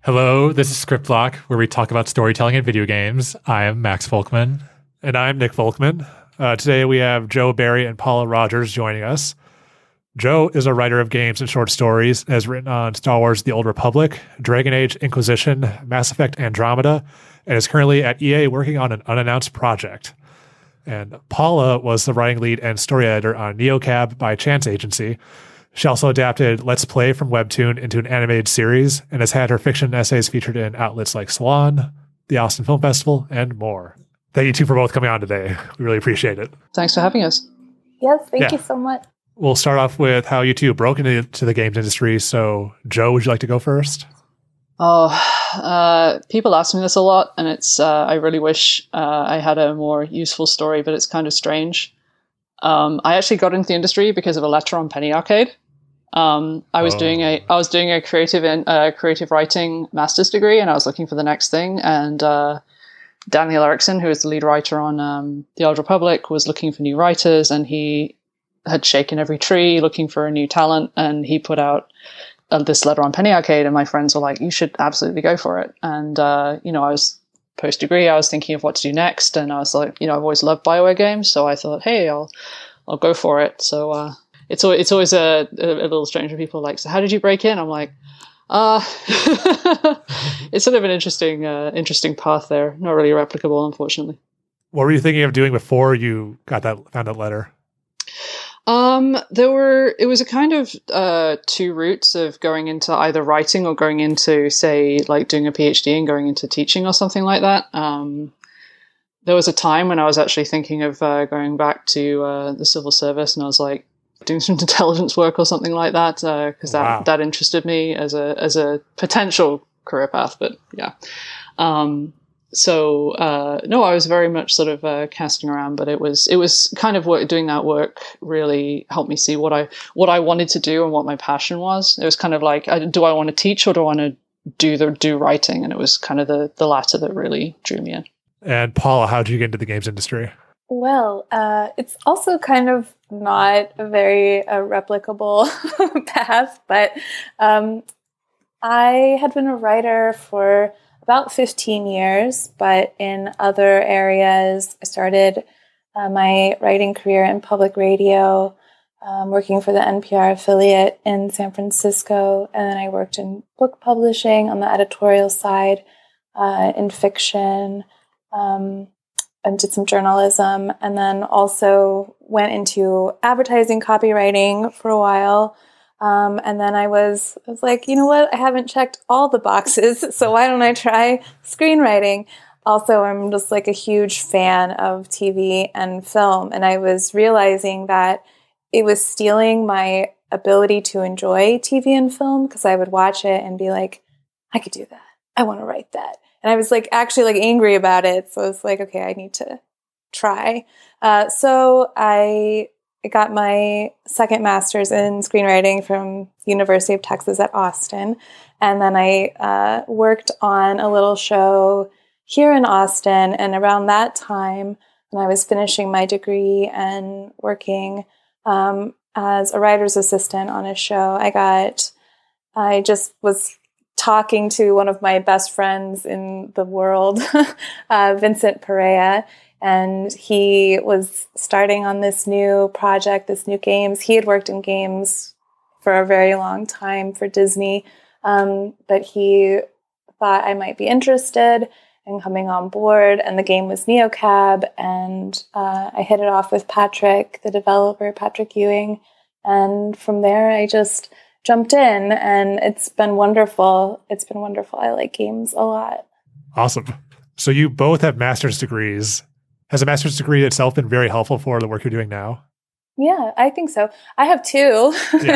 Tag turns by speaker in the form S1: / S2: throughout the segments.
S1: Hello, this is ScriptBlock, where we talk about storytelling in video games. I am Max Volkman.
S2: And I'm Nick Volkman. Today we have Joe Barry and Paula Rogers joining us. Joe is a writer of games and short stories, and has written on Star Wars The Old Republic, Dragon Age Inquisition, Mass Effect Andromeda, and is currently at EA working on an unannounced project. And Paula was the writing lead and story editor on NeoCab by Chance Agency. She also adapted Let's Play from Webtoon into an animated series and has had her fiction essays featured in outlets like Salon, the Austin Film Festival, and more. Thank you two for both coming on today. We really appreciate it.
S3: Thanks for having us.
S4: Yes, thank you so much.
S2: We'll start off with how you two broke into the games industry. So, Joe, would you like to go first?
S3: People ask me this a lot, and it's I really wish I had a more useful story, but it's kind of strange. I actually got into the industry because of a letter on Penny Arcade. I was doing a creative writing master's degree, and I was looking for the next thing. And Daniel Erickson, who is the lead writer on The Old Republic, was looking for new writers, and he had shaken every tree looking for a new talent. And he put out this letter on Penny Arcade, and my friends were like, "You should absolutely go for it." And I was post-degree, I was thinking of what to do next, and I was like, I've always loved BioWare games, so I thought, hey, I'll go for it. So it's always a little strange when people are like, so how did you break in? I'm like, it's sort of an interesting path there, not really replicable, unfortunately.
S2: What were you thinking of doing before you found that letter?
S3: It was a kind of two routes of going into either writing or going into, say, like doing a PhD and going into teaching or something like that. There was a time when I was actually thinking of going back to the civil service, and I was like doing some intelligence work or something like that, because that interested me as a potential career path. But yeah. So no, I was very much sort of casting around, but it was kind of doing that work really helped me see what I wanted to do and what my passion was. It was kind of like, do I want to teach or do I want to do writing? And it was kind of the latter that really drew me in.
S2: And Paula, how did you get into the games industry?
S4: Well, it's also kind of not a very replicable path, but I had been a writer for about 15 years, but in other areas. I started my writing career in public radio, working for the NPR affiliate in San Francisco, and then I worked in book publishing on the editorial side, in fiction, and did some journalism, and then also went into advertising copywriting for a while. And then I was like, you know what? I haven't checked all the boxes, so why don't I try screenwriting? Also, I'm just like a huge fan of TV and film, and I was realizing that it was stealing my ability to enjoy TV and film, because I would watch it and be like, I could do that. I want to write that. And I was like actually like angry about it. So I was like, okay, I need to try. So I got my second master's in screenwriting from University of Texas at Austin. And then I worked on a little show here in Austin. And around that time, when I was finishing my degree and working as a writer's assistant on a show, I just was talking to one of my best friends in the world, Vincent Perea, and he was starting on this new project, this new games. He had worked in games for a very long time for Disney, but he thought I might be interested in coming on board, and the game was NeoCab, and I hit it off with Patrick, the developer, Patrick Ewing, and from there I just jumped in, and it's been wonderful. It's been wonderful. I like games a lot.
S2: Awesome. So you both have master's degrees. Has a master's degree itself been very helpful for the work you're doing now?
S4: Yeah, I think so. I have two,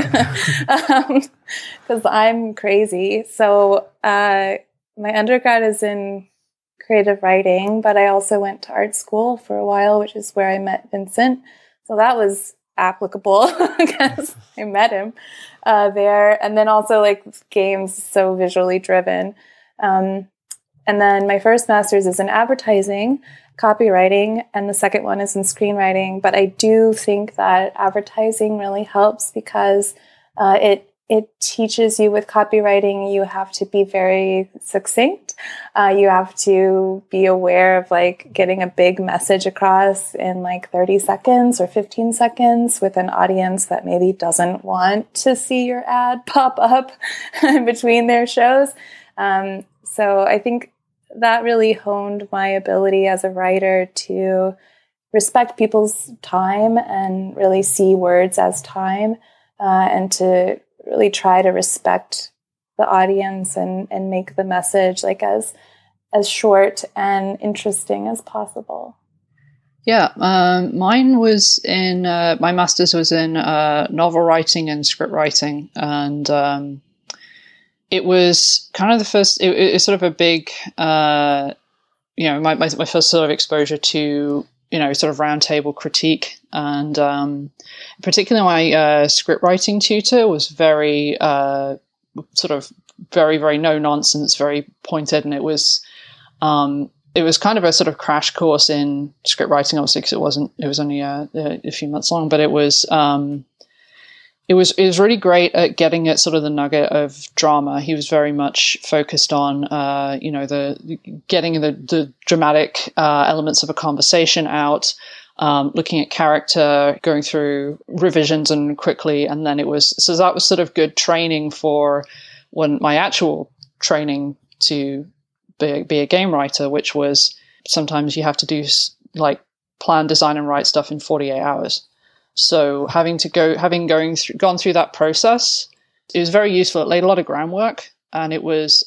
S4: because I'm crazy. So my undergrad is in creative writing, but I also went to art school for a while, which is where I met Vincent. So that was applicable because I met him there. And then also like games, so visually driven. And then my first master's is in advertising, copywriting, and the second one is in screenwriting. But I do think that advertising really helps because it it teaches you with copywriting, you have to be very succinct. You have to be aware of like getting a big message across in like 30 seconds or 15 seconds with an audience that maybe doesn't want to see your ad pop up in between their shows. So I think that really honed my ability as a writer to respect people's time and really see words as time, and to really try to respect the audience and make the message like as short and interesting as possible.
S3: Yeah, mine was in, my master's was in novel writing and script writing. And it was kind of the first, it was sort of a big, my first sort of exposure to, sort of roundtable critique. And particularly my script writing tutor was very sort of very, very no nonsense, very pointed. And it was kind of a sort of crash course in script writing, obviously, because it was only a few months long, but it was really great at getting at sort of the nugget of drama. He was very much focused on, getting the dramatic elements of a conversation out, looking at character, going through revisions and quickly. And then that was sort of good training for when my actual training to be a game writer, which was sometimes you have to do like plan, design, and write stuff in 48 hours. So gone through that process, it was very useful. It laid a lot of groundwork, and it was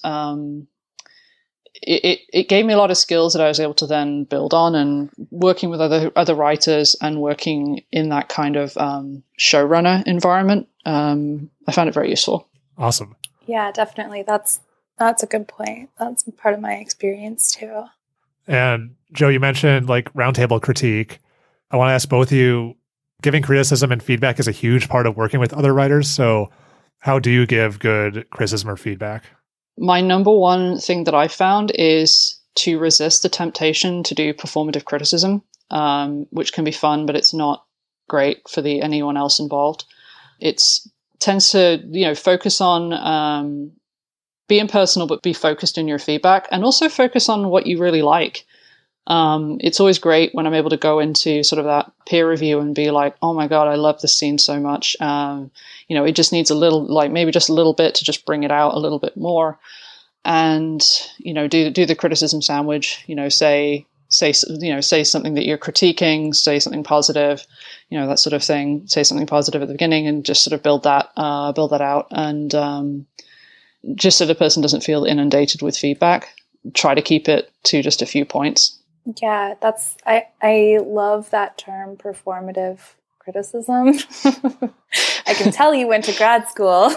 S3: it gave me a lot of skills that I was able to then build on, and working with other writers and working in that kind of showrunner environment. I found it very useful.
S2: Awesome.
S4: Yeah, definitely. That's a good point. That's part of my experience too.
S2: And Joe, you mentioned like roundtable critique. I want to ask both of you, giving criticism and feedback is a huge part of working with other writers. So how do you give good criticism or feedback?
S3: My number one thing that I found is to resist the temptation to do performative criticism, which can be fun, but it's not great for anyone else involved. It tends to, focus on being personal, but be focused in your feedback, and also focus on what you really like. It's always great when I'm able to go into sort of that peer review and be like, oh my God, I love this scene so much. It just needs a little, like maybe just a little bit to just bring it out a little bit more. And, do the criticism sandwich, say something that you're critiquing, say something positive, that sort of thing, say something positive at the beginning, and just sort of build that out. And, just so the person doesn't feel inundated with feedback, try to keep it to just a few points.
S4: Yeah, I love that term, performative criticism. I can tell you went to grad school.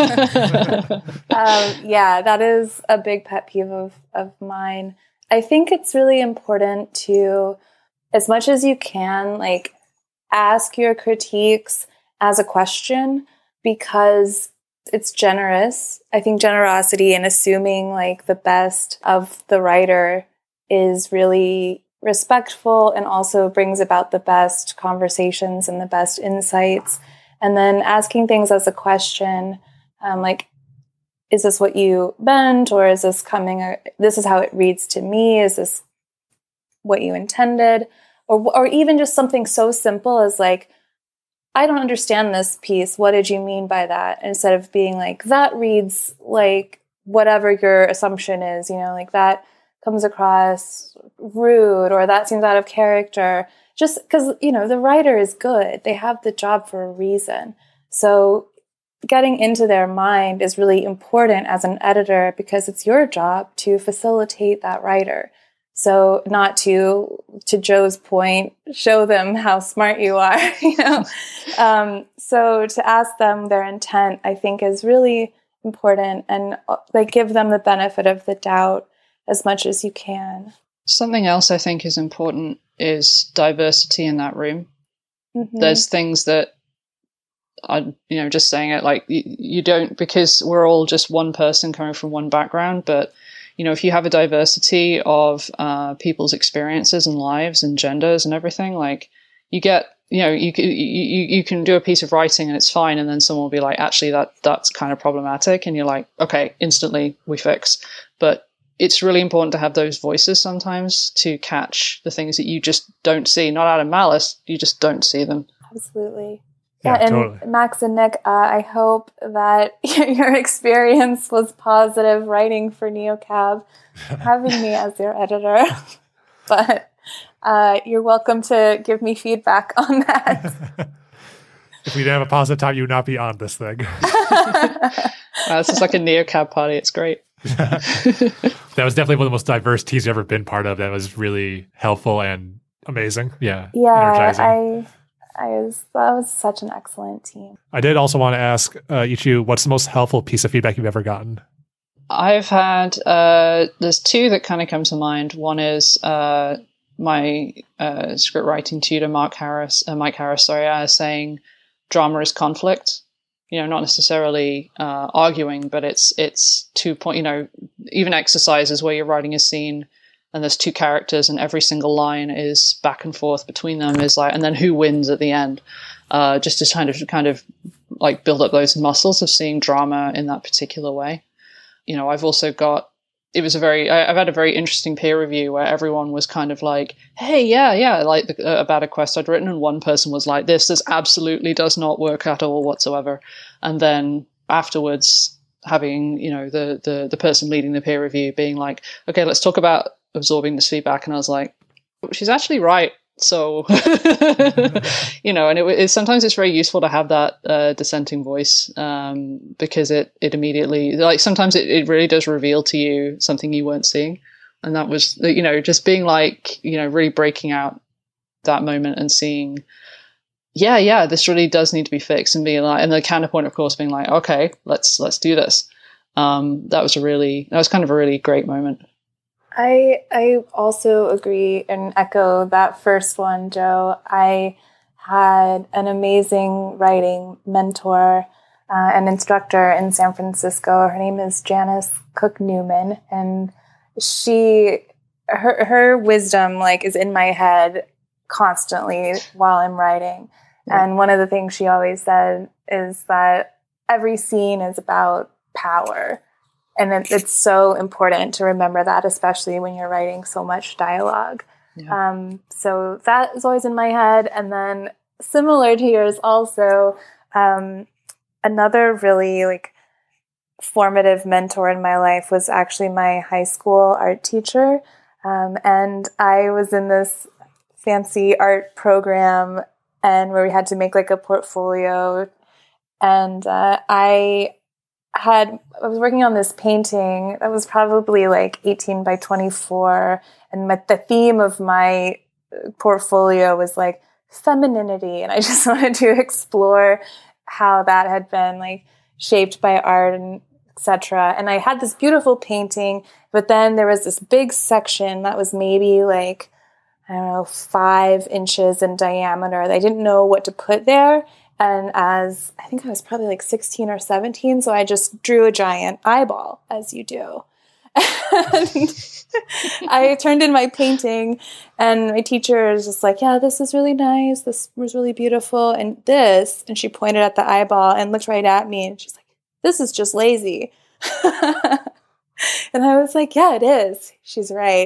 S4: Yeah, that is a big pet peeve of mine. I think it's really important to, as much as you can, like ask your critiques as a question, because it's generous. I think generosity and assuming like the best of the writer is really respectful and also brings about the best conversations and the best insights. And then asking things as a question, like, is this what you meant? Or is this this is how it reads to me? Is this what you intended? Or even just something so simple as like, I don't understand this piece. What did you mean by that? Instead of being like, that reads like whatever your assumption is, like that comes across rude, or that seems out of character. Just because, the writer is good. They have the job for a reason. So getting into their mind is really important as an editor, because it's your job to facilitate that writer. So not to Joe's point, show them how smart you are, So to ask them their intent, I think, is really important, and like give them the benefit of the doubt as much as you can.
S3: Something else I think is important is diversity in that room. Mm-hmm. There's things that just saying it, like you don't, because we're all just one person coming from one background, but if you have a diversity of people's experiences and lives and genders and everything, like you get you can do a piece of writing and it's fine, and then someone will be like, actually that's kind of problematic, and you're like, okay, instantly we fix. But it's really important to have those voices sometimes to catch the things that you just don't see, not out of malice, you just don't see them.
S4: Absolutely.
S2: Yeah,
S4: and
S2: totally.
S4: Max and Nick, I hope that your experience was positive writing for NeoCab, having me as your editor. But you're welcome to give me feedback on that.
S2: If we didn't have a positive time, you would not be on this thing.
S3: This is like a NeoCab party. It's great.
S1: That was definitely one of the most diverse teams you've ever been part of. That was really helpful and
S2: Amazing.
S1: yeah,
S4: Yeah, that was such an excellent team.
S2: I did also want to ask each of you, what's the most helpful piece of feedback you've ever gotten?
S3: I've had, there's two that kind of come to mind. One is my script writing tutor, Mike Harris, saying drama is conflict. Not necessarily arguing, but it's 2 point, even exercises where you're writing a scene and there's two characters and every single line is back and forth between them is like, and then who wins at the end, just to kind of like build up those muscles of seeing drama in that particular way. I've also got, I've had a very interesting peer review where everyone was kind of like, hey, yeah, like about a quest I'd written, and one person was like, this absolutely does not work at all whatsoever. And then afterwards having, the person leading the peer review being like, okay, let's talk about absorbing this feedback. And I was like, she's actually right. So, and sometimes it's very useful to have that dissenting voice because it immediately, like sometimes it really does reveal to you something you weren't seeing. And that was, just being like, really breaking out that moment and seeing, yeah, this really does need to be fixed, and being like, and the counterpoint, of course, being like, okay, let's do this. That was kind of a really great moment.
S4: I also agree and echo that first one, Joe. I had an amazing writing mentor, an instructor in San Francisco. Her name is Janice Cook Newman, and her wisdom is in my head constantly while I'm writing. Yeah. And one of the things she always said is that every scene is about power. And it's so important to remember that, especially when you're writing so much dialogue. Yeah. So that is always in my head. And then similar to yours also, another really formative mentor in my life was actually my high school art teacher. And I was in this fancy art program and where we had to make a portfolio. And I was working on this painting that was probably 18 by 24. And the theme of my portfolio was femininity. And I just wanted to explore how that had been shaped by art and etc. And I had this beautiful painting, but then there was this big section that was maybe 5 inches in diameter that I didn't know what to put there. And I think I was probably 16 or 17, so I just drew a giant eyeball, as you do. And I turned in my painting, and my teacher was just like, yeah, this is really nice. This was really beautiful. And she pointed at the eyeball and looked right at me, and she's like, this is just lazy. And I was like, yeah, it is. She's right.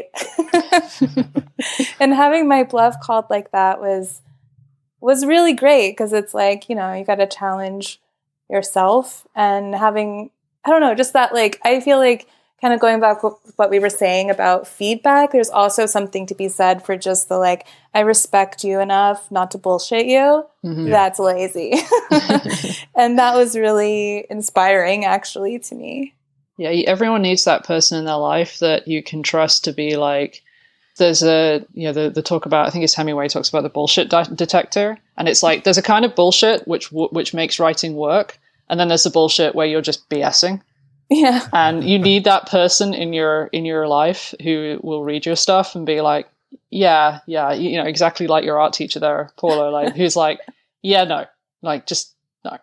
S4: And having my bluff called like that was really great because it's you got to challenge yourself and having, I don't know, just that I feel kind of going back to what we were saying about feedback, there's also something to be said for just the I respect you enough not to bullshit you. Mm-hmm. That's lazy. And that was really inspiring actually to me.
S3: Yeah, everyone needs that person in their life that you can trust to be there's the talk about, I think it's Hemingway talks about the bullshit detector. And it's there's a kind of bullshit which makes writing work. And then there's the bullshit where you're just BSing.
S4: Yeah.
S3: And you need that person in your life who will read your stuff and be like, yeah, exactly like your art teacher there, Paulo, who's yeah, no, just no.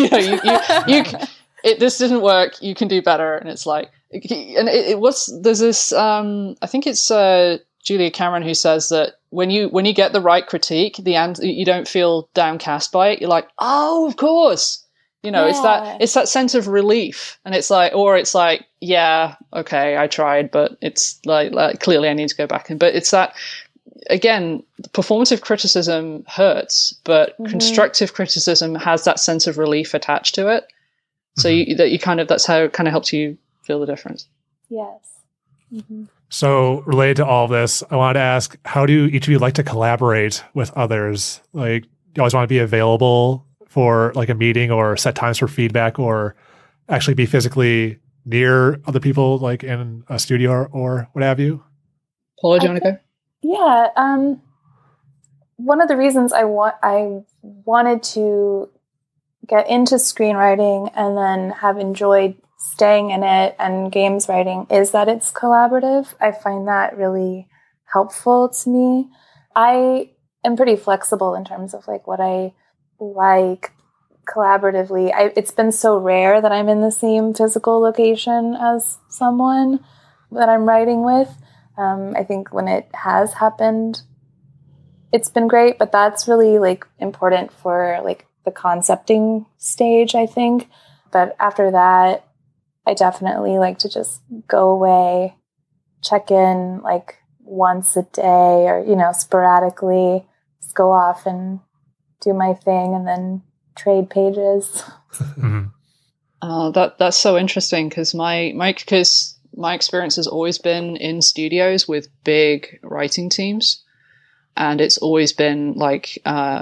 S3: This didn't work. You can do better. And it's there's this, I think it's Julia Cameron who says that when you get the right critique, you don't feel downcast by it. You're like, oh, of course. It's that sense of relief, and it's like, yeah, okay, I tried, but it's like clearly I need to go back but it's that, again, performative criticism hurts, but constructive criticism has that sense of relief attached to it. So that's how it kind of helps you feel the difference.
S4: Yes. Mm-hmm.
S2: So related to all of this, I wanted to ask, how do each of you like to collaborate with others? Like, you always want to be available for like a meeting or set times for feedback, or actually be physically near other people, like in a studio or what have you?
S3: Paula, do you want to go?
S4: Yeah. One of the reasons I wanted to get into screenwriting and then have enjoyed staying in it and games writing is that it's collaborative. I find that really helpful to me. I am pretty flexible in terms of like what I like collaboratively. It's been so rare that I'm in the same physical location as someone that I'm writing with. I think when it has happened, it's been great, but that's really like important for like the concepting stage, I think. But after that, I definitely like to just go away, check in like once a day or, sporadically, just go off and do my thing and then trade pages.
S3: That's so interesting because my experience has always been in studios with big writing teams, and it's always been like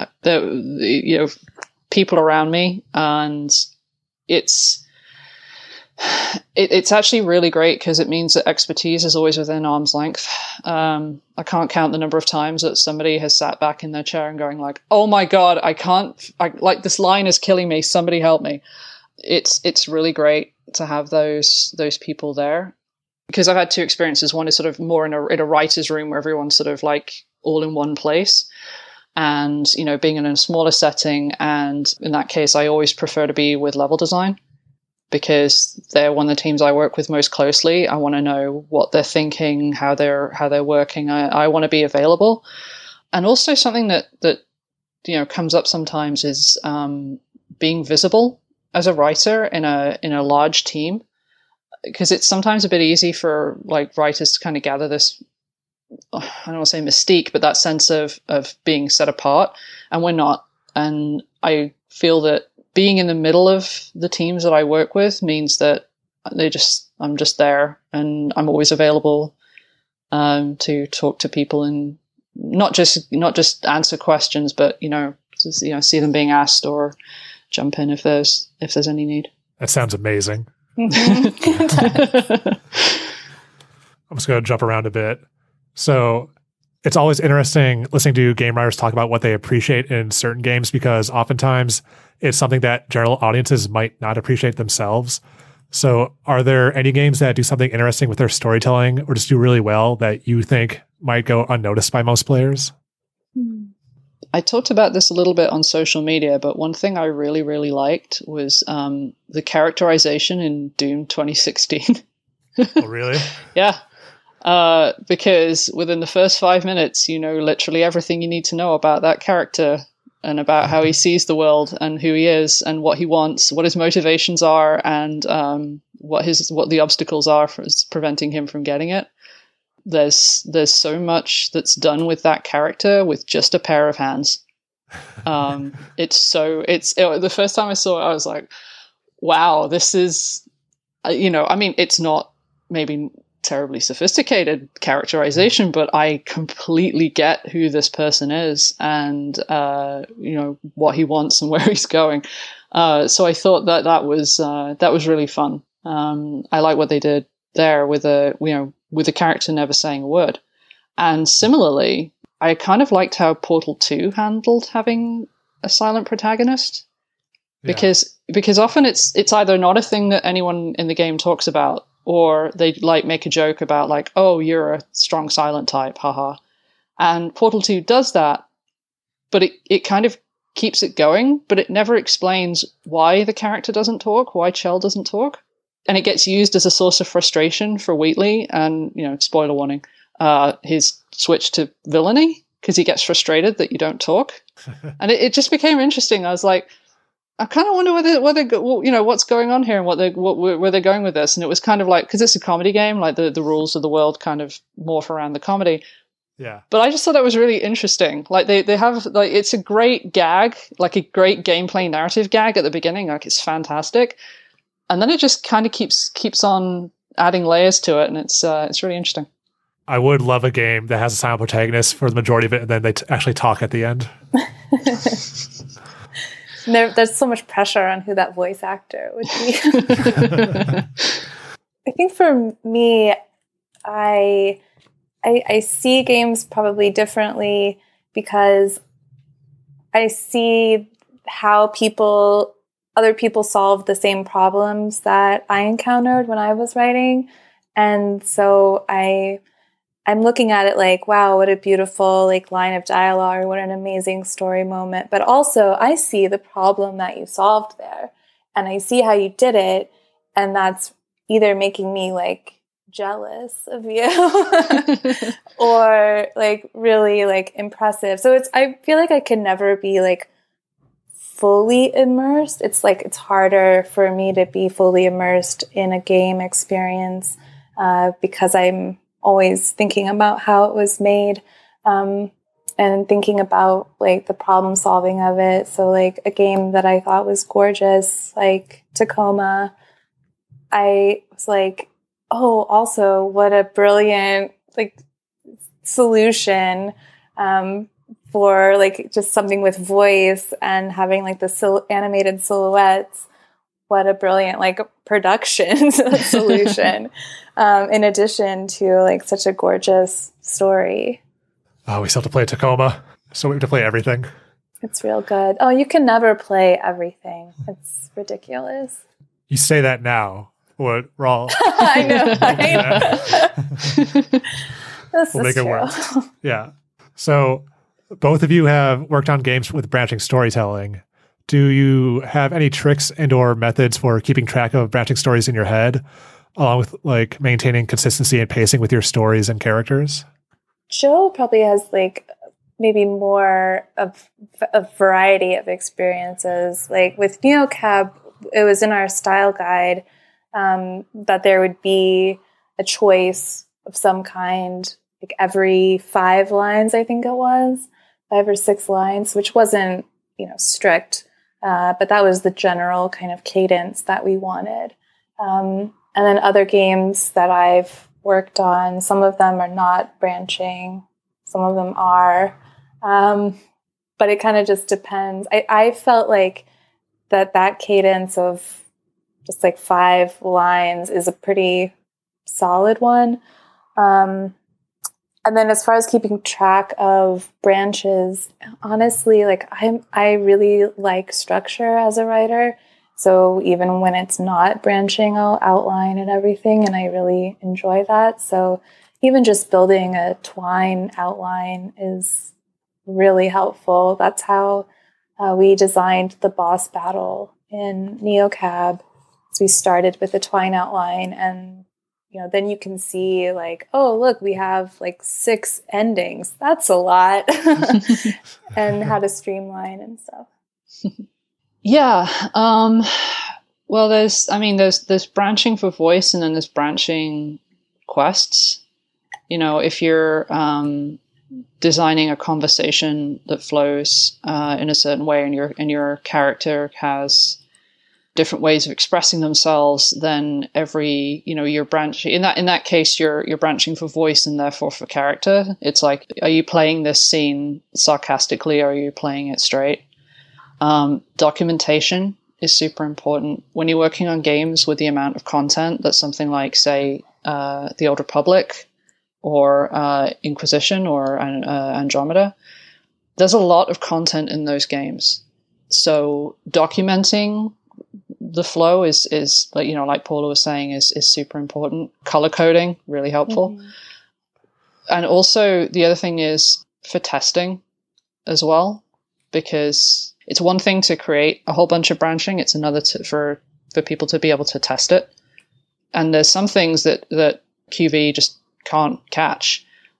S3: people around me, and it's actually really great because it means that expertise is always within arm's length. I can't count the number of times that somebody has sat back in their chair and going like, oh my God, like this line is killing me. Somebody help me. It's really great to have those people there, because I've had two experiences. One is sort of more in a writer's room where everyone's sort of like all in one place, and, being in a smaller setting. And in that case, I always prefer to be with level design, because they're one of the teams I work with most closely. I want to know what they're thinking, how they're working. I want to be available. And also something that comes up sometimes is being visible as a writer in a large team, because it's sometimes a bit easy for like writers to kind of gather this, I don't want to say mystique, but that sense of being set apart, and we're not. And I feel that being in the middle of the teams that I work with means that I'm just there, and I'm always available to talk to people and not just answer questions, but see them being asked or jump in if there's any need.
S2: That sounds amazing. I'm just going to jump around a bit. So it's always interesting listening to game writers talk about what they appreciate in certain games, because oftentimes it's something that general audiences might not appreciate themselves. So are there any games that do something interesting with their storytelling or just do really well that you think might go unnoticed by most players?
S3: I talked about this a little bit on social media, but one thing I really, really liked was the characterization in Doom 2016.
S2: Oh, really?
S3: Yeah. Because within the first 5 minutes, literally everything you need to know about that character and about how he sees the world and who he is and what he wants, what his motivations are, and what the obstacles are for preventing him from getting it. There's so much that's done with that character with just a pair of hands. The first time I saw it, I was like, wow, this is, it's not maybe terribly sophisticated characterization, but I completely get who this person is and what he wants and where he's going. So I thought that was really fun. I like what they did there with the character never saying a word. And similarly, I kind of liked how Portal 2 handled having a silent protagonist, because often it's either not a thing that anyone in the game talks about, or they like make a joke about like, oh, you're a strong silent type, haha. And Portal 2 does that, but it kind of keeps it going, but it never explains why the character doesn't talk, why Chell doesn't talk. And it gets used as a source of frustration for Wheatley and, spoiler warning, his switch to villainy, because he gets frustrated that you don't talk. And it just became interesting. I was like, I kind of wonder what's going on here and where they're going with this. And it was kind of like, because it's a comedy game, like the rules of the world kind of morph around the comedy.
S2: Yeah.
S3: But I just thought that was really interesting. Like they have, like, it's a great gag, like a great gameplay narrative gag at the beginning. Like, it's fantastic. And then it just kind of keeps on adding layers to it. And it's really interesting.
S2: I would love a game that has a silent protagonist for the majority of it, and then they actually talk at the end.
S4: There's so much pressure on who that voice actor would be. I think for me, I see games probably differently because I see how other people solve the same problems that I encountered when I was writing. And so I'm looking at it like, wow, what a beautiful like line of dialogue, or what an amazing story moment. But also I see the problem that you solved there, and I see how you did it. And that's either making me like jealous of you or like really like impressive. So I feel like I can never be like fully immersed. It's like, it's harder for me to be fully immersed in a game experience because I'm always thinking about how it was made and thinking about like the problem solving of it. So like a game that I thought was gorgeous, like Tacoma, I was like, oh, also what a brilliant like solution for like just something with voice and having like the animated silhouettes. What a brilliant like production solution. In addition to like such a gorgeous story.
S2: Oh, we still have to play Tacoma, so we have to play everything.
S4: It's real good. Oh, you can never play everything. It's ridiculous.
S2: You say that now. What, Rawl?
S4: I know.
S2: We'll make it work. Yeah. So both of you have worked on games with branching storytelling. Do you have any tricks and or methods for keeping track of branching stories in your head, along with like maintaining consistency and pacing with your stories and characters?
S4: Joe probably has like maybe more of a variety of experiences. Like with NeoCab, it was in our style guide that there would be a choice of some kind, like every 5 lines, I think it was 5 or 6 lines, which wasn't, strict. But that was the general kind of cadence that we wanted. And then other games that I've worked on, some of them are not branching, some of them are. But it kind of just depends. I felt like that cadence of just like 5 lines is a pretty solid one. And then as far as keeping track of branches, honestly, like I really like structure as a writer. So even when it's not branching, I'll outline and everything, and I really enjoy that. So even just building a twine outline is really helpful. That's how we designed the boss battle in NeoCab. So we started with a twine outline, and then you can see like, oh, look, we have like 6 endings. That's a lot. And how to streamline and stuff.
S3: Yeah. Well, there's branching for voice, and then there's branching quests. If you're designing a conversation that flows in a certain way, and your character has different ways of expressing themselves, then every, you're branching in that case, you're branching for voice and therefore for character. It's like, are you playing this scene sarcastically, or are you playing it straight? Documentation is super important when you're working on games with the amount of content that something like, say, The Old Republic or Inquisition or Andromeda. There's a lot of content in those games, so documenting the flow is like Paula was saying, is super important. Color coding, really helpful. Mm-hmm. And also the other thing is for testing as well, because it's one thing to create a whole bunch of branching. It's another for people to be able to test it. And there's some things that QV just can't catch.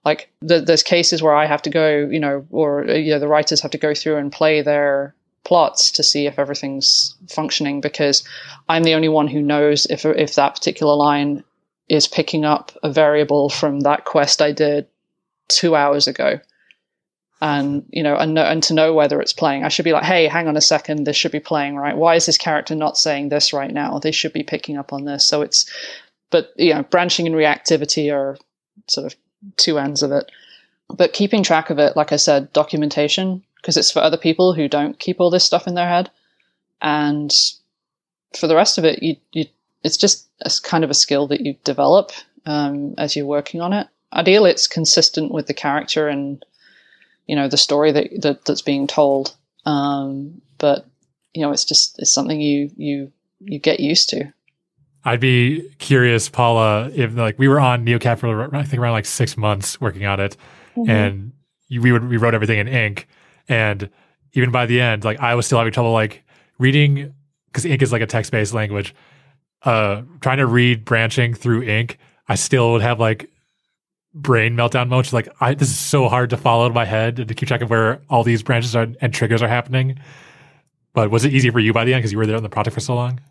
S3: Like there's cases where I have to go, or the writers have to go through and play their plots to see if everything's functioning, because I'm the only one who knows if that particular line is picking up a variable from that quest I did 2 hours ago. And, and to know whether it's playing, I should be like, hey, hang on a second, this should be playing, right? Why is this character not saying this right now? They should be picking up on this. So but branching and reactivity are sort of two ends of it. But keeping track of it, like I said, documentation, because it's for other people who don't keep all this stuff in their head. And for the rest of it, it's just kind of a skill that you develop as you're working on it. Ideally, it's consistent with the character and the story that's being told. But it's something you get used to.
S1: I'd be curious, Paula, if we were on NeoCap for I think around like 6 months working on it, and we wrote everything in ink, and even by the end, I was still having trouble reading, because ink is like a text-based language. Trying to read branching through ink, I still would have brain meltdown moments. This is so hard to follow in my head and to keep track of where all these branches are and triggers are happening. But was it easy for you by the end because you were there on the project for so long?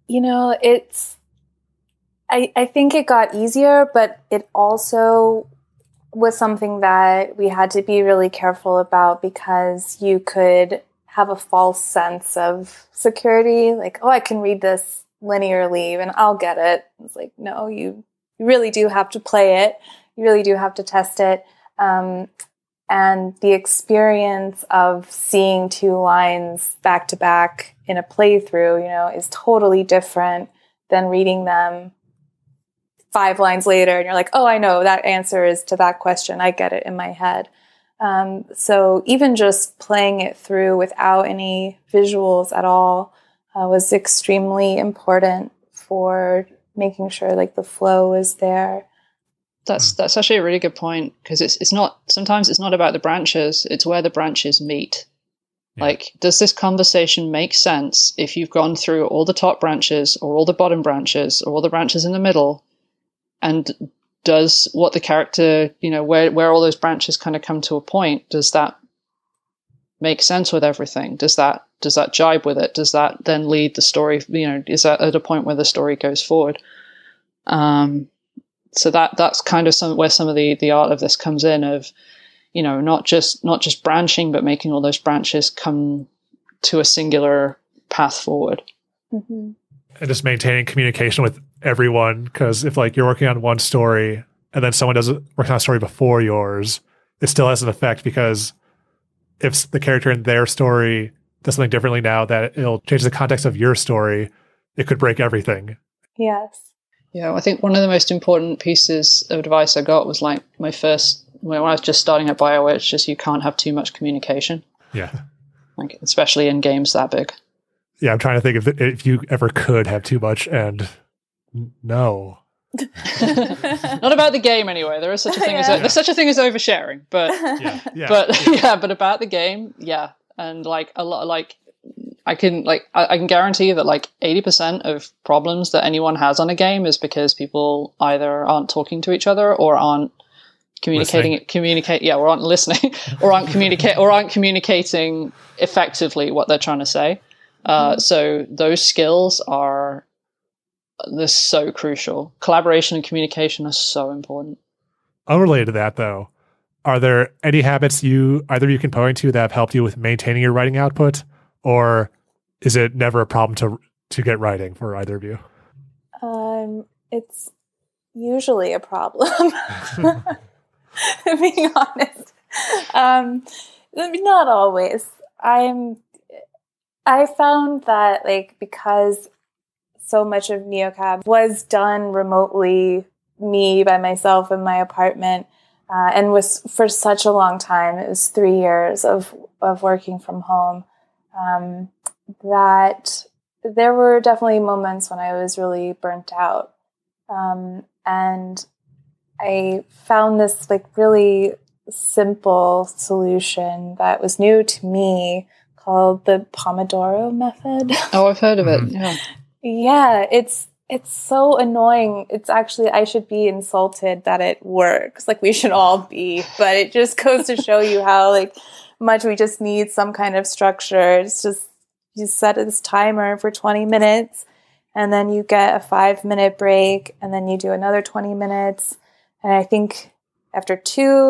S4: I think it got easier, but it also was something that we had to be really careful about, because you could have a false sense of security, I can read this linearly and I'll get it. It's no, you really do have to play it. You really do have to test it. And the experience of seeing two lines back to back in a playthrough, is totally different than reading them 5 lines later and you're like, oh, I know that answer is to that question. I get it in my head. So even just playing it through without any visuals at all was extremely important for making sure the flow was there.
S3: That's actually a really good point, because sometimes it's not about the branches, it's where the branches meet. Yeah. Does this conversation make sense if you've gone through all the top branches or all the bottom branches or all the branches in the middle? And does what the character, where all those branches kind of come to a point, does that make sense with everything? Does that jibe with it? Does that then lead the story, is that at a point where the story goes forward? So that's kind of where some of the art of this comes in, of, not just branching, but making all those branches come to a singular path forward.
S2: Mm-hmm. And just maintaining communication with everyone, because if you're working on one story and then someone does work on a story before yours, it still has an effect, because if the character in their story does something differently now, that it'll change the context of your story, it could break everything.
S4: Yes.
S3: Yeah, I think one of the most important pieces of advice I got was my first, when I was just starting at BioWare, it's just you can't have too much communication.
S2: Yeah.
S3: Especially in games that big.
S2: Yeah, I'm trying to think if you ever could have too much, and no.
S3: Not about the game anyway. There is such a thing there's such a thing as oversharing, but but about the game, yeah. And a lot I can guarantee that 80% of problems that anyone has on a game is because people either aren't talking to each other or aren't or aren't listening or aren't communicating effectively what they're trying to say. So those skills they're so crucial. Collaboration and communication are so important.
S2: Unrelated to that, though, are there any habits either of you can point to that have helped you with maintaining your writing output, or is it never a problem to get writing for either of you?
S4: It's usually a problem, being honest. Not always. I found that because so much of NeoCap was done remotely, me by myself in my apartment, and was for such a long time. It was 3 years of working from home. That there were definitely moments when I was really burnt out. And I found this really simple solution that was new to me called the Pomodoro method.
S3: Oh, I've heard of it. Yeah.
S4: Yeah, it's It's so annoying. It's actually, I should be insulted that it works. Like we should all be, but it just goes to show you how like much we just need some kind of structure. It's just, you set this timer for 20 minutes and then you get a 5-minute break and then you do another 20 minutes. And I think after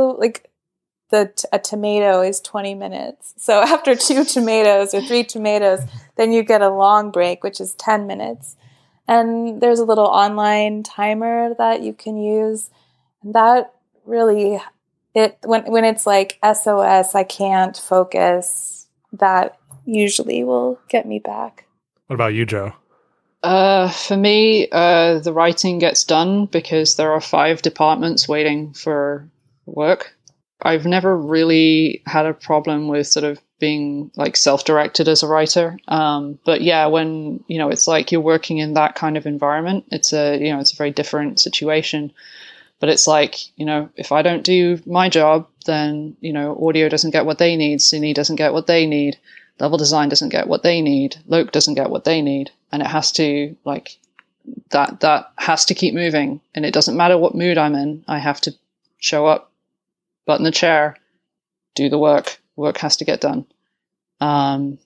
S4: a tomato is 20 minutes. So after 2 tomatoes or 3 tomatoes, then you get a long break, which is 10 minutes. And there's a little online timer that you can use. And that really, when it's like SOS, I can't focus, that usually will get me back.
S2: What about you, Joe?
S3: For me, the writing gets done because there are 5 departments waiting for work. I've never really had a problem with sort of being like self-directed as a writer. But yeah, when, it's like you're working in that kind of environment, it's a very different situation. But it's like, if I don't do my job, then, audio doesn't get what they need. Cine doesn't get what they need. Level design doesn't get what they need. Loc doesn't get what they need. And it has to that has to keep moving. And it doesn't matter what mood I'm in. I have to show up, butt in the chair, do the work. Work has to get done. And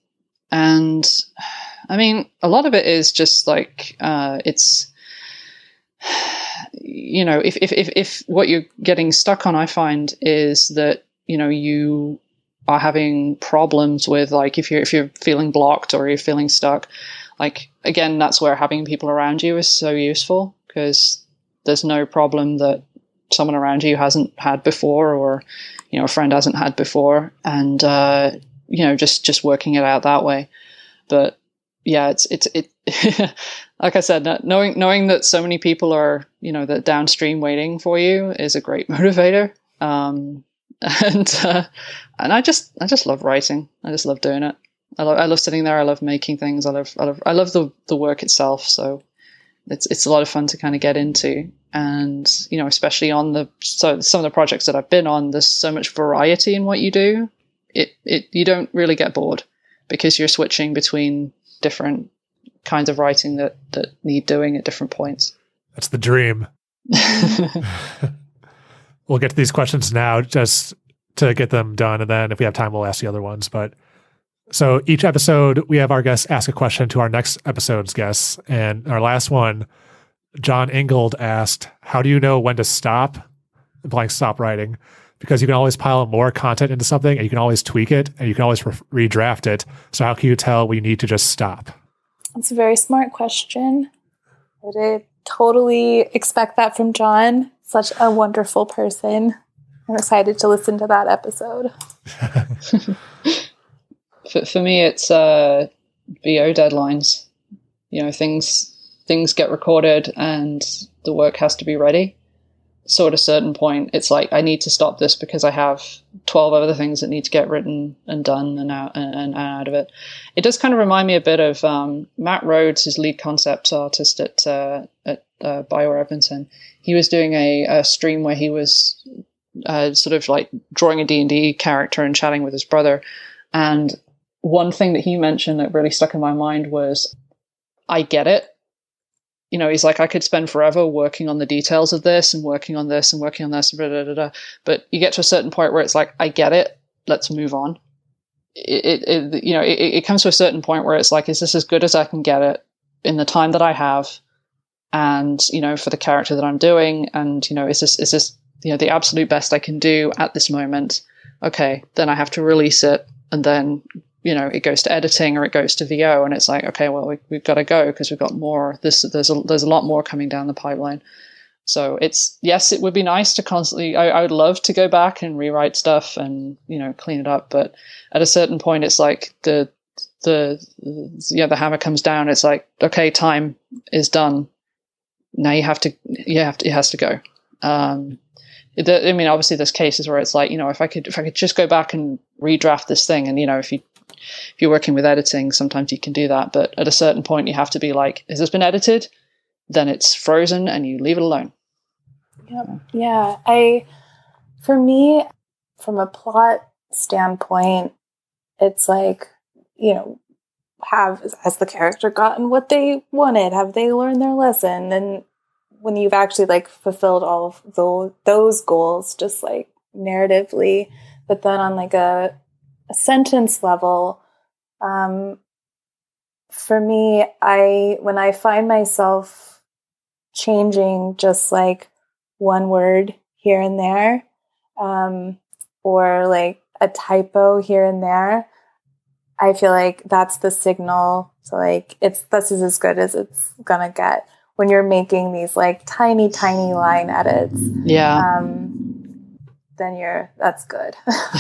S3: I mean, a lot of it is just like, it's, if what you're getting stuck on, I find, is that, you are having problems with, like, if you're feeling blocked or you're feeling stuck, like, again, that's where having people around you is so useful, because there's no problem that someone around you hasn't had before, or, a friend hasn't had before. And, just working it out that way. But yeah, it's like I said, knowing that so many people are, that downstream waiting for you is a great motivator. And I just love writing. I just love doing it. I love sitting there. I love making things. I love the work itself. So it's a lot of fun to kind of get into. And, especially on some of the projects that I've been on, there's so much variety in what you do. You don't really get bored, because you're switching between different kinds of writing that need doing at different points.
S2: That's the dream. We'll get to these questions now just to get them done. And then if we have time, we'll ask the other ones. But so each episode, we have our guests ask a question to our next episode's guests. And our last one, John Ingold asked, how do you know when to stop, implying stop writing? Because you can always pile more content into something and you can always tweak it and you can always redraft it. So how can you tell when you need to just stop?
S4: That's a very smart question. I would totally expect that from John. Such a wonderful person. I'm excited to listen to that episode.
S3: For me, it's VO deadlines. Things get recorded and the work has to be ready. So at a certain point, it's like, I need to stop this because I have 12 other things that need to get written and done and out of it. It does kind of remind me a bit of Matt Rhodes, who's lead concept artist at BioWare Edmonton. He was doing a stream where he was sort of like drawing a D&D character and chatting with his brother. And one thing that he mentioned that really stuck in my mind was, I get it. He's like, I could spend forever working on the details of this and working on this and working on this, blah, blah, blah, blah. But you get to a certain point where it's like, I get it. Let's move on. It comes to a certain point where it's like, is this as good as I can get it in the time that I have? And, for the character that I'm doing, and, is this, the absolute best I can do at this moment? Okay, then I have to release it. And then, it goes to editing or it goes to VO, and it's like, okay, well, we've got to go because we've got more. There's a lot more coming down the pipeline. So yes, it would be nice to constantly, I would love to go back and rewrite stuff and, clean it up. But at a certain point, it's like the hammer comes down. It's like, okay, time is done. Now it has to go. Obviously there's cases where it's like, if I could just go back and redraft this thing, and, if you're working with editing, sometimes you can do that. But at a certain point, you have to be like, has this been edited? Then it's frozen and you leave it alone.
S4: Yep. Yeah. For me, from a plot standpoint, it's like, has the character gotten what they wanted? Have they learned their lesson? And when you've actually like fulfilled all of those goals, just like narratively, but then on like a sentence level, for me, when I find myself changing just like one word here and there, or like a typo here and there, I feel like that's the signal. So like this is as good as it's gonna get when you're making these like tiny line edits.
S3: Yeah.
S4: Then that's good.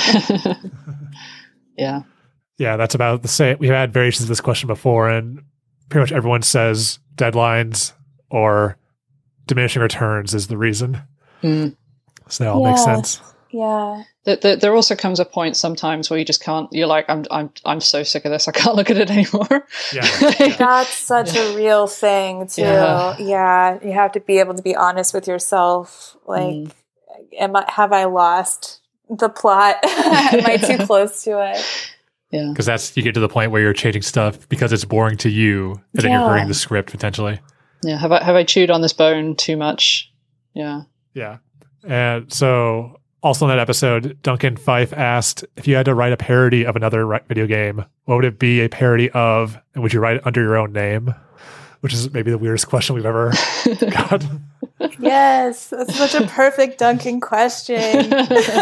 S3: Yeah.
S2: Yeah, that's about the same. We've had variations of this question before, and pretty much everyone says deadlines or diminishing returns is the reason.
S3: Mm.
S2: So they all make sense.
S4: Yeah.
S3: There also comes a point sometimes where you just can't. You're like, I'm so sick of this. I can't look at it anymore.
S2: Yeah.
S4: That's such a real thing too. Yeah. You have to be able to be honest with yourself. Like, have I lost the plot? Am I too close to it?
S3: Yeah.
S1: Because you get to the point where you're changing stuff because it's boring to you, and then you're hurting the script potentially.
S3: Yeah. Have I chewed on this bone too much? Yeah.
S2: Yeah. And so also in that episode, Duncan Fife asked if you had to write a parody of another video game, what would it be a parody of? And would you write it under your own name? Which is maybe the weirdest question we've ever got.
S4: Yes. That's such a perfect Duncan question.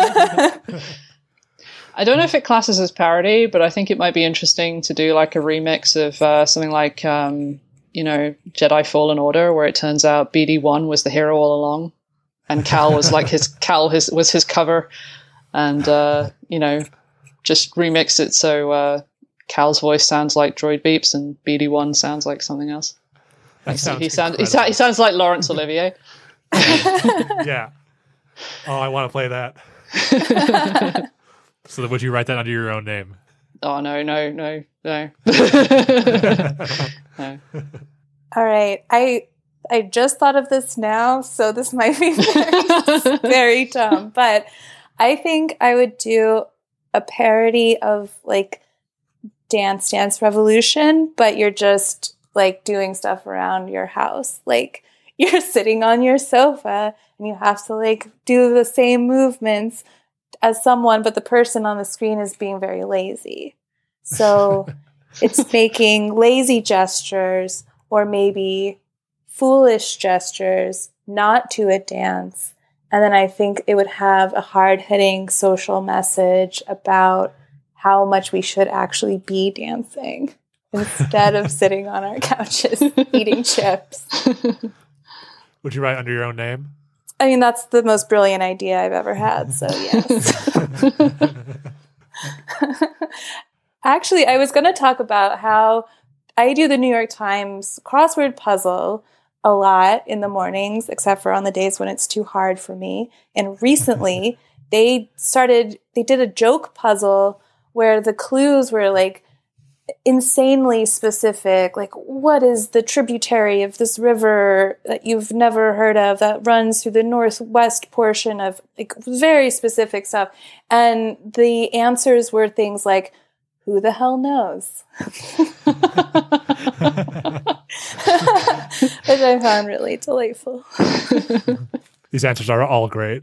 S3: I don't know if it classes as parody, but I think it might be interesting to do like a remix of something like, Jedi Fallen Order, where it turns out BD1 was the hero all along, and Cal was like his cover, and just remix it so Cal's voice sounds like droid beeps and BD1 sounds like something else. He sounds like Laurence Olivier.
S2: Yeah. Oh, I want to play that.
S1: So would you write that under your own name?
S3: Oh, no. No.
S4: All right. I just thought of this now, so this might be very, very dumb, but I think I would do a parody of like Dance Dance Revolution, but you're just like doing stuff around your house. Like you're sitting on your sofa and you have to like do the same movements as someone, but the person on the screen is being very lazy. So it's making lazy gestures or maybe foolish gestures, not to a dance. And then I think it would have a hard-hitting social message about how much we should actually be dancing instead of sitting on our couches eating chips.
S2: Would you write under your own name?
S4: I mean, that's the most brilliant idea I've ever had, so yes. Actually, I was going to talk about how I do the New York Times crossword puzzle a lot in the mornings, except for on the days when it's too hard for me. And recently, they did a joke puzzle where the clues were like insanely specific, like what is the tributary of this river that you've never heard of that runs through the northwest portion of, like, very specific stuff. And the answers were things like, who the hell knows? Which I found really delightful.
S2: These answers are all great.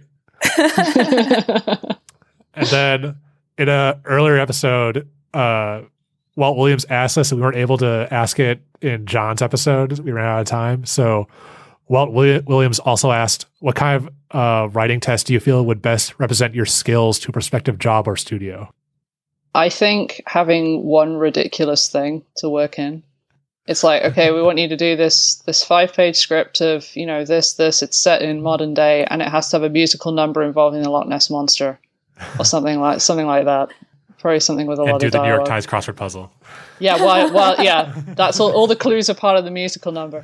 S2: And then in an earlier episode, Walt Williams asked us, and we weren't able to ask it in John's episode. We ran out of time. So Walt Williams also asked, what kind of writing test do you feel would best represent your skills to a prospective job or studio?
S3: I think having one ridiculous thing to work in. It's like, okay, we want you to do this 5-page script of, this, it's set in modern day, and it has to have a musical number involving the Loch Ness Monster or something like that. Probably something with a lot of dialogue. And do the
S1: New York Times crossword puzzle.
S3: Yeah, well, yeah. That's all the clues are part of the musical number.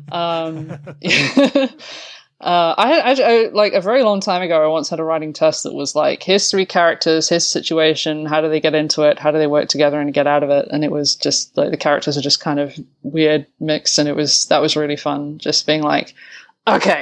S3: I like a very long time ago, I once had a writing test that was like, here's 3 characters, here's the situation, how do they get into it, how do they work together and get out of it? And it was just like the characters are just kind of weird mix, and that was really fun. Just being like, okay,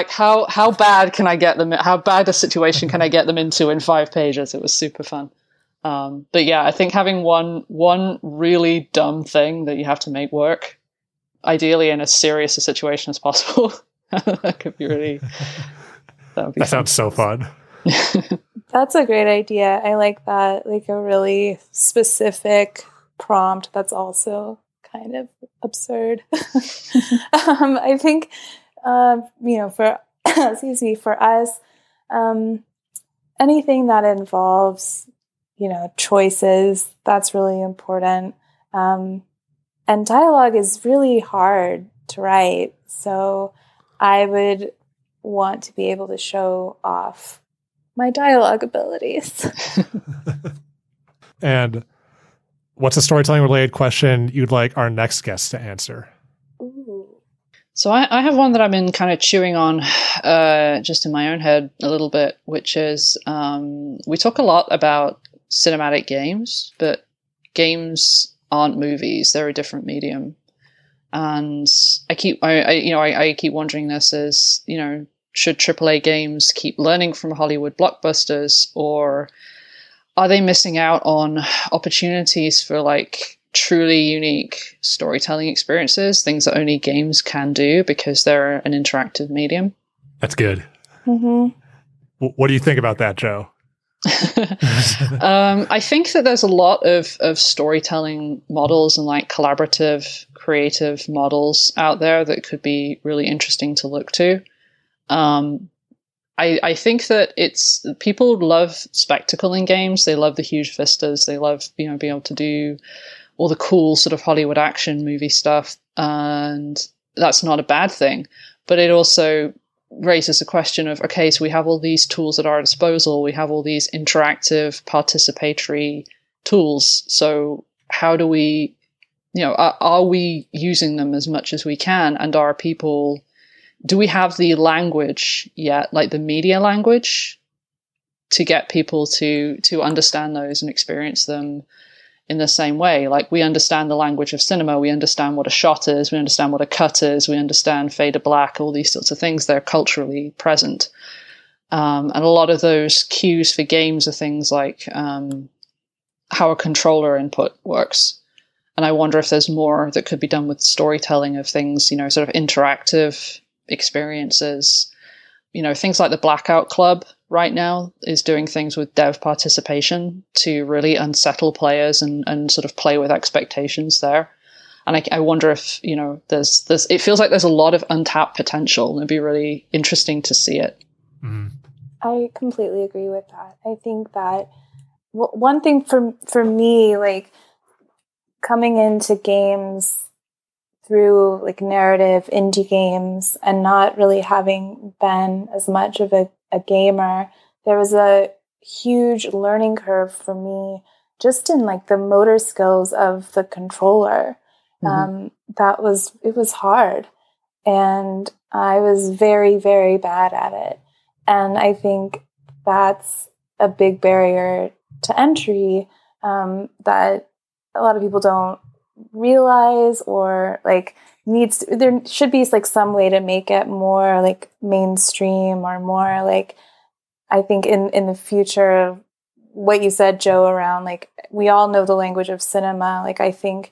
S3: how bad can I get them? How bad a situation can I get them into in 5 pages? It was super fun. But yeah, I think having one really dumb thing that you have to make work, ideally in as serious a situation as possible, that could be really.
S2: That sounds so fun.
S4: That's a great idea. I like that. Like a really specific prompt that's also kind of absurd. I think, for for us, anything that involves, choices, that's really important. And dialogue is really hard to write. So I would want to be able to show off my dialogue abilities.
S2: And what's a storytelling related question you'd like our next guest to answer?
S4: Ooh.
S3: So I have one that I've been kind of chewing on just in my own head a little bit, which is we talk a lot about cinematic games, but games aren't movies. They're a different medium. And I keep wondering this as, should AAA games keep learning from Hollywood blockbusters, or are they missing out on opportunities for like truly unique storytelling experiences, things that only games can do because they're an interactive medium?
S2: That's good.
S4: Mm-hmm.
S2: What do you think about that, Joe?
S3: I think that there's a lot of storytelling models and like collaborative, creative models out there that could be really interesting to look to. I think that people love spectacle in games. They love the huge vistas. They love, being able to do all the cool sort of Hollywood action movie stuff. And that's not a bad thing, but it also raises a question of, okay, so we have all these tools at our disposal. We have all these interactive participatory tools. So how do we, are we using them as much as we can? And do we have the language yet, like the media language, to get people to understand those and experience them in the same way? Like, we understand the language of cinema, we understand what a shot is, we understand what a cut is, we understand fade to black, all these sorts of things. They're culturally present. And a lot of those cues for games are things like how a controller input works. And I wonder if there's more that could be done with storytelling of things, sort of interactive experiences. Things like the Blackout Club right now is doing things with dev participation to really unsettle players and sort of play with expectations there. And I wonder if, there's it feels like there's a lot of untapped potential, and it'd be really interesting to see it.
S2: Mm-hmm.
S4: I completely agree with that. I think that one thing for me, like coming into games through like narrative indie games and not really having been as much of a gamer, there was a huge learning curve for me just in like the motor skills of the controller. Mm-hmm. It was hard, and I was very, very bad at it. And I think that's a big barrier to entry that a lot of people don't realize, or like there should be like some way to make it more like mainstream, or more like, I think in the future, what you said, Joe, around like we all know the language of cinema. Like, I think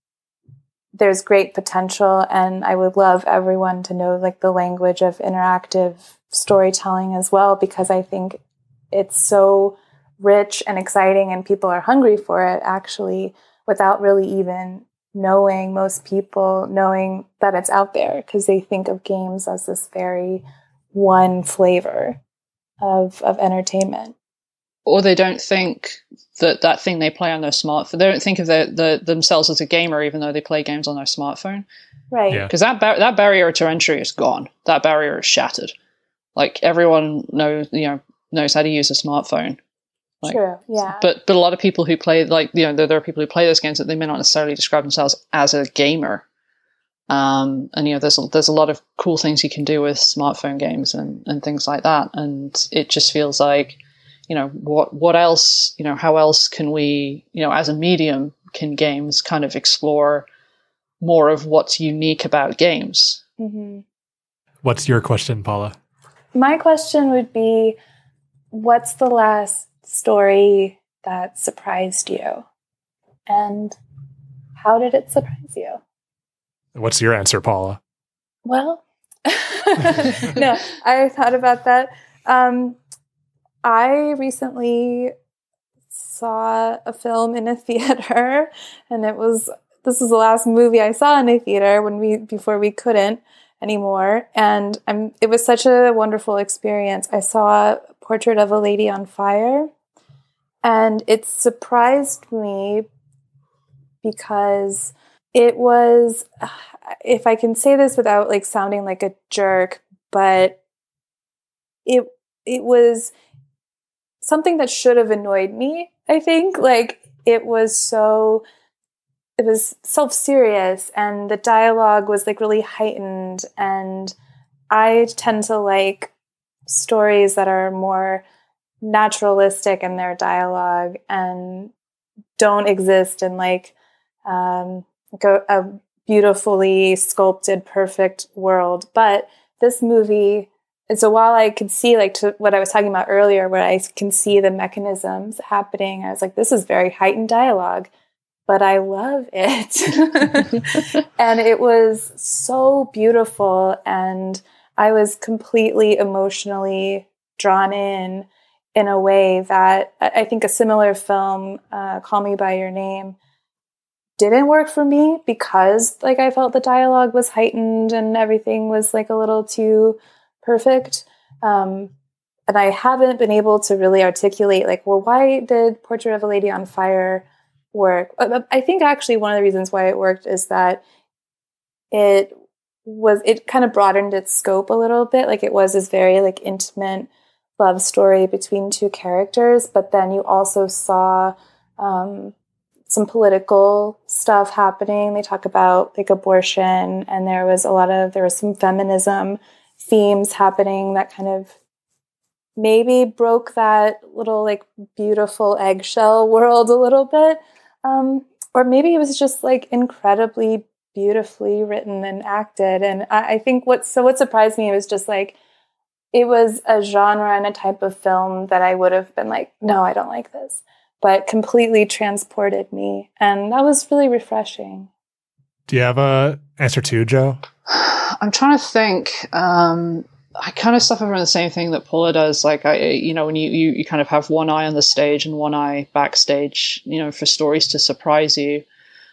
S4: there's great potential, and I would love everyone to know like the language of interactive storytelling as well, because I think it's so rich and exciting, and people are hungry for it actually, without really even most people knowing that it's out there, because they think of games as this very one flavor of entertainment.
S3: Or they don't think that thing they play on their smartphone, they don't think of themselves as a gamer, even though they play games on their smartphone.
S4: Right.
S3: Because that barrier to entry is gone. That barrier is shattered. Like, everyone knows how to use a smartphone. Like,
S4: true, yeah.
S3: But a lot of people who play, there are people who play those games that they may not necessarily describe themselves as a gamer. And there's a lot of cool things you can do with smartphone games and things like that. And it just feels like, what else, how else can we, as a medium, can games kind of explore more of what's unique about games?
S4: Mm-hmm.
S1: What's your question, Paula?
S4: My question would be, what's the last story that surprised you? And how did it surprise you?
S2: What's your answer, Paula?
S4: Well, no, I thought about that. I recently saw a film in a theater, and this was the last movie I saw in a theater before we couldn't anymore. And it was such a wonderful experience. I saw Portrait of a Lady on Fire, and it surprised me because it was, if I can say this without like sounding like a jerk, but it was something that should have annoyed me, I think. Like, it was self-serious, and the dialogue was like really heightened, and I tend to like stories that are more naturalistic in their dialogue and don't exist in like a beautifully sculpted, perfect world. But this movie, and so while I could see, like, to what I was talking about earlier, where I can see the mechanisms happening, I was like, this is very heightened dialogue, but I love it. And it was so beautiful, and I was completely emotionally drawn in a way that I think a similar film, Call Me by Your Name, didn't work for me, because like I felt the dialogue was heightened and everything was like a little too perfect. And I haven't been able to really articulate like, well, why did Portrait of a Lady on Fire work? I think actually one of the reasons why it worked is that it kind of broadened its scope a little bit. Like, it was this very like intimate love story between two characters, but then you also saw some political stuff happening. They talk about like abortion, and there was some feminism themes happening that kind of maybe broke that little like beautiful eggshell world a little bit. Or maybe it was just like incredibly beautifully written and acted. And I think what surprised me was just like, it was a genre and a type of film that I would have been like, no, I don't like this, but completely transported me. And that was really refreshing.
S2: Do you have a answer too, Joe?
S3: I'm trying to think. I kind of suffer from the same thing that Paula does. Like, when you kind of have one eye on the stage and one eye backstage, for stories to surprise you.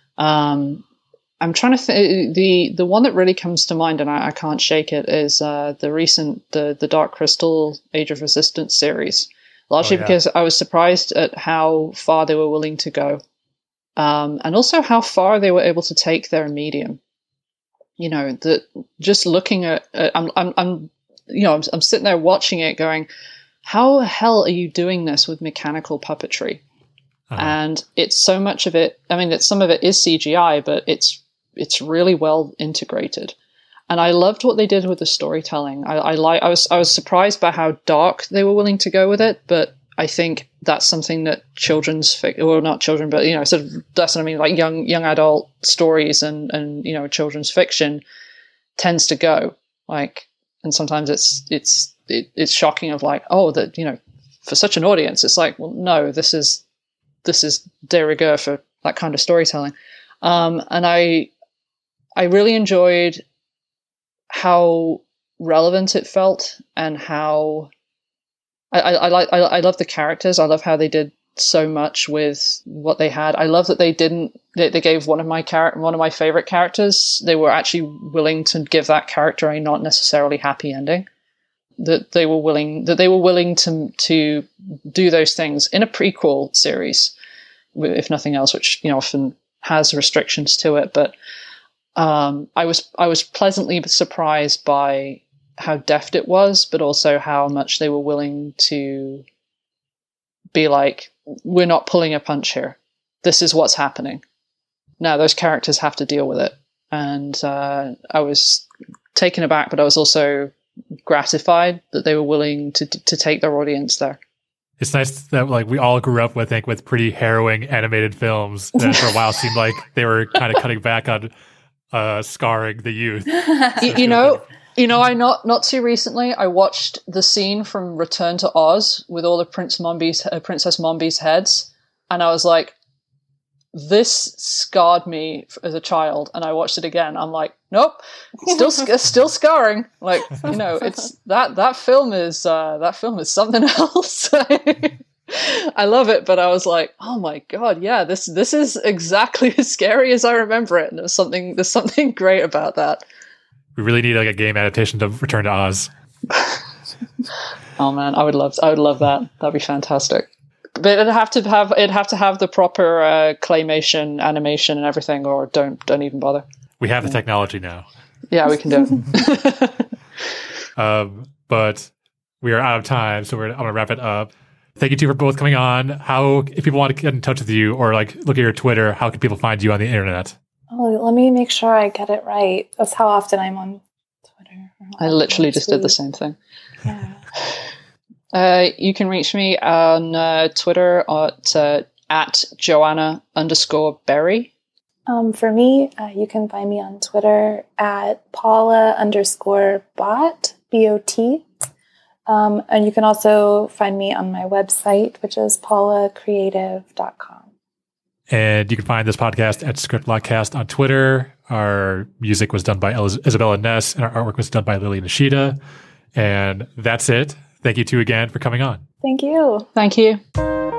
S3: I'm trying to think. The one that really comes to mind, and I can't shake it, is the Dark Crystal Age of Resistance series. Largely because I was surprised at how far they were willing to go, and also how far they were able to take their medium. That just looking at, I'm sitting there watching it, going, how the hell are you doing this with mechanical puppetry? Uh-huh. And it's so much of it. I mean, some of it is CGI, but it's really well integrated. And I loved what they did with the storytelling. I was surprised by how dark they were willing to go with it, but I think that's something that not children, but sort of, that's what I mean, like young adult stories and children's fiction tends to go like, and sometimes it's shocking of like, oh, that for such an audience, it's like, well, no, this is de rigueur for that kind of storytelling. And I really enjoyed how relevant it felt, and how I love the characters. I love how they did so much with what they had. I love that they gave one of my favorite characters. They were actually willing to give that character a not necessarily happy ending. That they were willing to do those things in a prequel series, if nothing else, which often has restrictions to it. But I was pleasantly surprised by how deft it was, but also how much they were willing to be like, we're not pulling a punch here. This is what's happening. Now those characters have to deal with it. And I was taken aback, but I was also gratified that they were willing to take their audience there.
S1: It's nice that like we all grew up with pretty harrowing animated films that for a while seemed like they were kind of cutting back on scarring the youth.
S3: I not too recently I watched the scene from Return to Oz with all the Princess Mombi's heads, and I was like, this scarred me as a child. And I watched it again. I'm like, nope, still scarring. Like, you know, it's that film is something else. I love it, but I was like, oh my God, yeah, this is exactly as scary as I remember it. And there's something great about that.
S1: We really need like a game adaptation to Return to Oz.
S3: Oh man, I would love that. That'd be fantastic. But it'd have to have the proper claymation animation and everything, or don't even bother.
S1: We have the technology now.
S3: Yeah, we can do it.
S1: But we are out of time, so I'm gonna wrap it up. Thank you two for both coming on. How, if people want to get in touch with you or like look at your Twitter, how can people find you on the internet?
S4: Oh, let me make sure I get it right. That's how often I'm on Twitter.
S3: I literally just did the same thing.
S4: Yeah.
S3: You can reach me on Twitter at Joanna_Berry.
S4: For me, you can find me on Twitter at Paula_bot, BOT. And you can also find me on my website, which is paulacreative.com.
S1: And you can find this podcast at ScriptBlockcast on Twitter. Our music was done by Isabella Ness, and our artwork was done by Lily Nishida. And that's it. Thank you two again for coming on.
S4: Thank you.
S3: Thank you.